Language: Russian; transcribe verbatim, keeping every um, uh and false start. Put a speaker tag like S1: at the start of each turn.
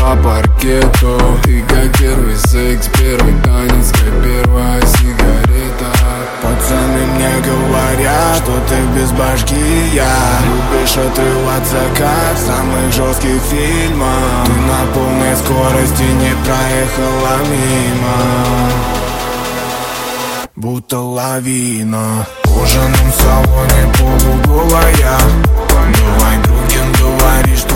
S1: по паркету. И как первый секс, первый танец, как первая сигарета.
S2: Пацаны мне говорят, что ты без башки, я любишь отрываться, как в самых жестких фильмах. Ты на полной скорости не проехала мимо, будто лавина. В ужином салоне полуголая. Давай, Грудин, говори, что